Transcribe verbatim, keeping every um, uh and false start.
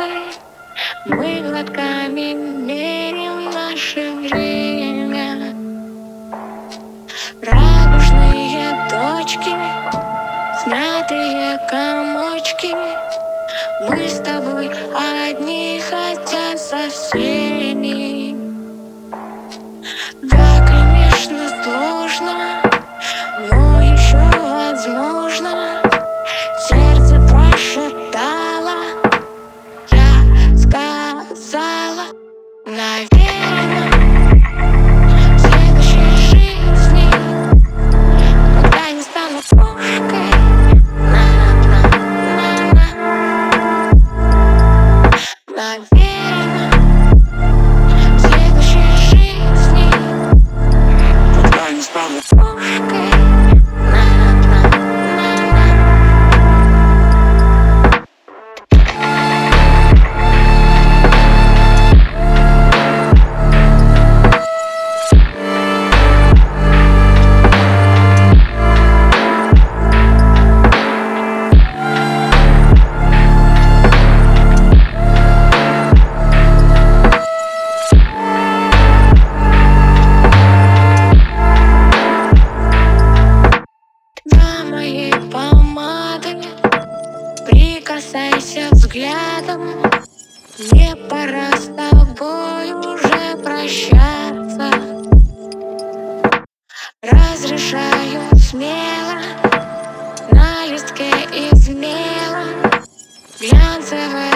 ошибкой мы глотками меряем наше время. Радужные точки, смятые комочки, мы с тобой одни, хотя со всеми. Да, конечно, сложно, но еще возможно. Сердце прошептало, я сказала, наверное, в следующей жизни, когда не стану кошкой. Наверное, в следующей жизни, когда не стану кошкой. Моей помады прикасайся взглядом. Мне пора с тобой уже прощаться. Разрешаю смело на листке из мела глянцевая